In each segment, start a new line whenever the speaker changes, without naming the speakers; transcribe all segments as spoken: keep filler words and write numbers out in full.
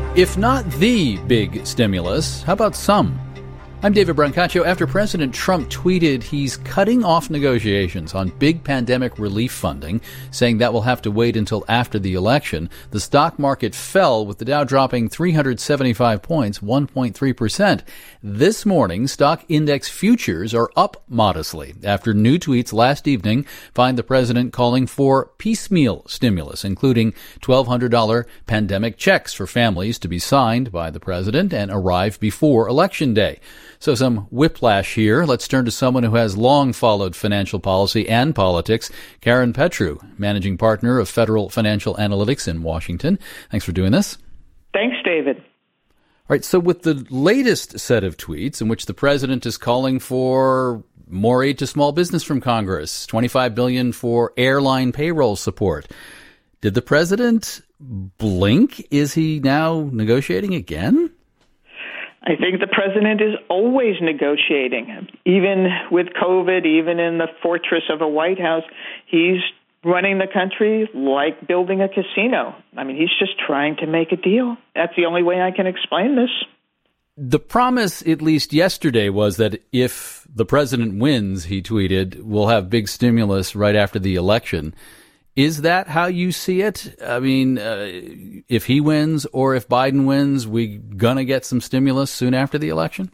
If not the big stimulus, how about some? I'm David Brancaccio. After President Trump tweeted he's cutting off negotiations on big pandemic relief funding, saying that will have to wait until after the election, the stock market fell with the Dow dropping three hundred seventy-five points, one point three percent. This morning, stock index futures are up modestly after new tweets last evening find the president calling for piecemeal stimulus, including twelve hundred dollars pandemic checks for families to be signed by the president and arrive before Election Day. So some whiplash here. Let's turn to someone who has long followed financial policy and politics, Karen Petru, managing partner of Federal Financial Analytics in Washington. Thanks for doing this.
Thanks, David.
All right, so with the latest set of tweets in which the president is calling for more aid to small business from Congress, twenty-five billion dollars for airline payroll support, did the president blink? Is he now negotiating again?
I think the president is always negotiating. Even with COVID, even in the fortress of a White House, he's running the country like building a casino. I mean, he's just trying to make a deal. That's the only way I can explain this.
The promise, at least yesterday, was that if the president wins, he tweeted, we'll have big stimulus right after the election. Is that how you see it? I mean, uh, if he wins or if Biden wins, we gonna get some stimulus soon after the election?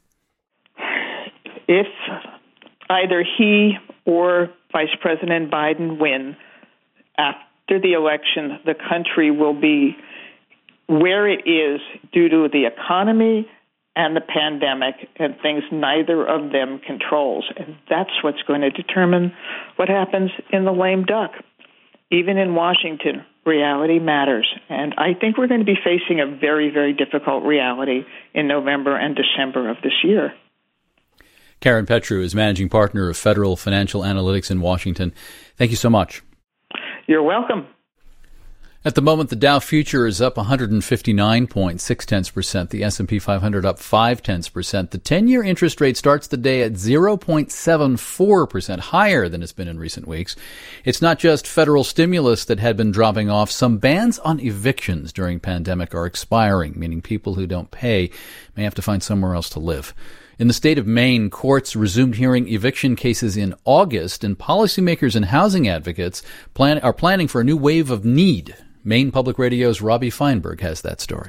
If either he or Vice President Biden win after the election, the country will be where it is due to the economy and the pandemic and things neither of them controls. And that's what's going to determine what happens in the lame duck. Even in Washington, reality matters. And I think we're going to be facing a very, very difficult reality in November and December of this year.
Karen Petru is managing partner of Federal Financial Analytics in Washington. Thank you so much.
You're welcome.
At the moment, the Dow future is up one hundred fifty-nine point six percent. The S and P five hundred up five tenths percent. The ten-year interest rate starts the day at zero point seven four percent, higher than it's been in recent weeks. It's not just federal stimulus that had been dropping off. Some bans on evictions during pandemic are expiring, meaning people who don't pay may have to find somewhere else to live. In the state of Maine, courts resumed hearing eviction cases in August, and policymakers and housing advocates plan, are planning for a new wave of need. Maine Public Radio's Robbie Feinberg has that story.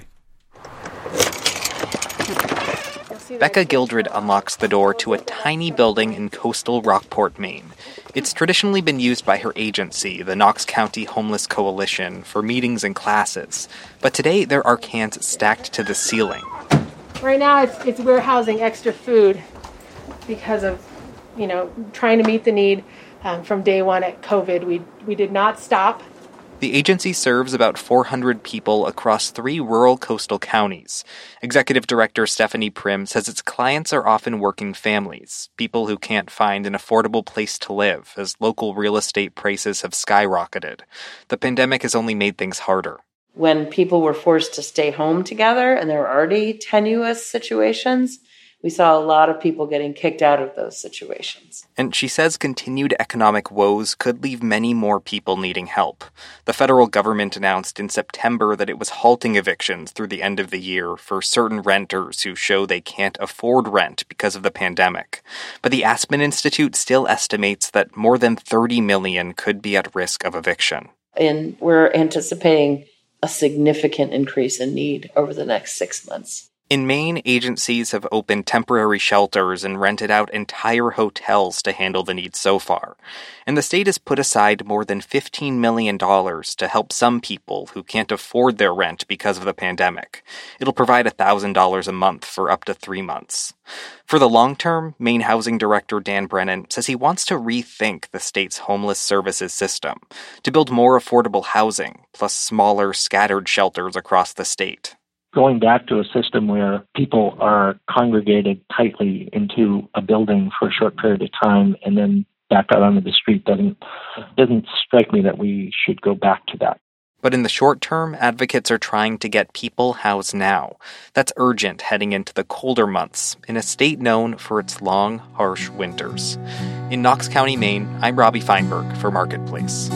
Becca Gildred unlocks the door to a tiny building in coastal Rockport, Maine. It's traditionally been used by her agency, the Knox County Homeless Coalition, for meetings and classes. But today there are cans stacked to the ceiling.
Right now it's, it's we're housing extra food because of, you know, trying to meet the need um, from day one at COVID. We we did not stop.
The agency serves about four hundred people across three rural coastal counties. Executive Director Stephanie Prim says its clients are often working families, people who can't find an affordable place to live as local real estate prices have skyrocketed. The pandemic has only made things harder.
When people were forced to stay home together and there were already tenuous situations, we saw a lot of people getting kicked out of those situations.
And she says continued economic woes could leave many more people needing help. The federal government announced in September that it was halting evictions through the end of the year for certain renters who show they can't afford rent because of the pandemic. But the Aspen Institute still estimates that more than thirty million could be at risk of eviction.
And we're anticipating a significant increase in need over the next six months.
In Maine, agencies have opened temporary shelters and rented out entire hotels to handle the needs so far. And the state has put aside more than fifteen million dollars to help some people who can't afford their rent because of the pandemic. It'll provide one thousand dollars a month for up to three months. For the long term, Maine Housing Director Dan Brennan says he wants to rethink the state's homeless services system to build more affordable housing, plus smaller, scattered shelters across the state.
Going back to a system where people are congregated tightly into a building for a short period of time and then back out onto the street doesn't doesn't strike me that we should go back to that.
But in the short term, advocates are trying to get people housed now. That's urgent heading into the colder months in a state known for its long, harsh winters. In Knox County, Maine, I'm Robbie Feinberg for Marketplace.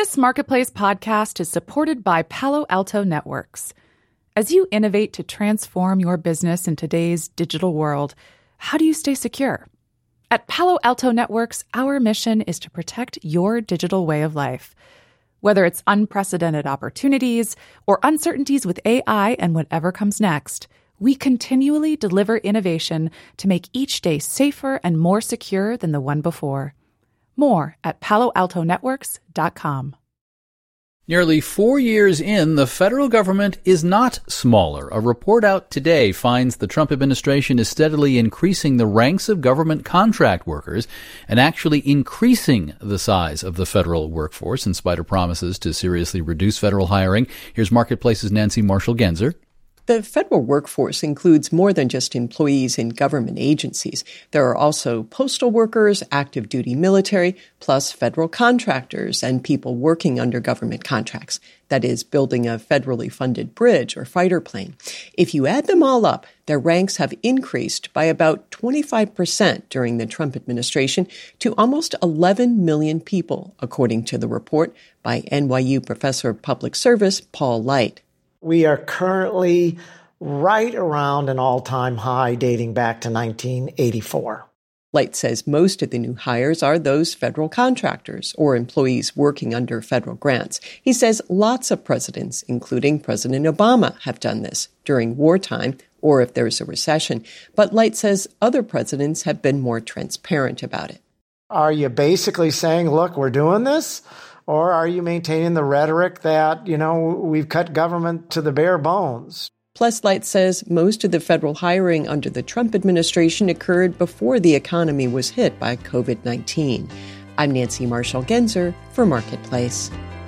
This Marketplace podcast is supported by Palo Alto Networks. As you innovate to transform your business in today's digital world, how do you stay secure? At Palo Alto Networks, our mission is to protect your digital way of life. Whether it's unprecedented opportunities or uncertainties with A I and whatever comes next, we continually deliver innovation to make each day safer and more secure than the one before. More at palo alto networks dot com.
Nearly four years in, the federal government is not smaller. A report out today finds the Trump administration is steadily increasing the ranks of government contract workers and actually increasing the size of the federal workforce in spite of promises to seriously reduce federal hiring. Here's Marketplace's Nancy Marshall-Genzer.
The federal workforce includes more than just employees in government agencies. There are also postal workers, active duty military, plus federal contractors and people working under government contracts. That is, building a federally funded bridge or fighter plane. If you add them all up, their ranks have increased by about twenty-five percent during the Trump administration to almost eleven million people, according to the report by N Y U professor of public service Paul Light.
We are currently right around an all-time high dating back to nineteen eighty-four.
Light says most of the new hires are those federal contractors or employees working under federal grants. He says lots of presidents, including President Obama, have done this during wartime or if there's a recession. But Light says other presidents have been more transparent about it.
Are you basically saying, look, we're doing this? Or are you maintaining the rhetoric that, you know, we've cut government to the bare bones?
Plus, Light says most of the federal hiring under the Trump administration occurred before the economy was hit by covid nineteen. I'm Nancy Marshall-Genzer for Marketplace.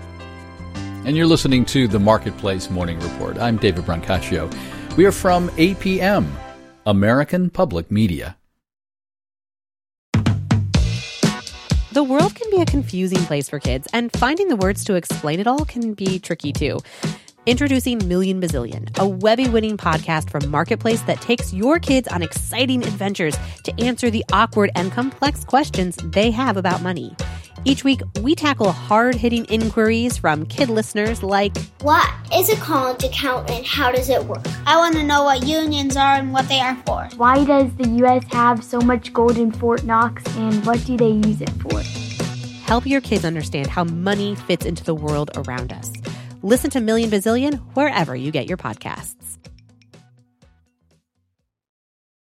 And you're listening to the Marketplace Morning Report. I'm David Brancaccio. We are from A P M, American Public Media.
The world can be a confusing place for kids, and finding the words to explain it all can be tricky too. Introducing Million Bazillion, a Webby-winning podcast from Marketplace that takes your kids on exciting adventures to answer the awkward and complex questions they have about money. Each week, we tackle hard-hitting inquiries from kid listeners like,
what is a college account and how does it work?
I want to know what unions are and what they are for.
Why does the U S have so much gold in Fort Knox and what do they use it for?
Help your kids understand how money fits into the world around us. Listen to Million Bazillion wherever you get your podcasts.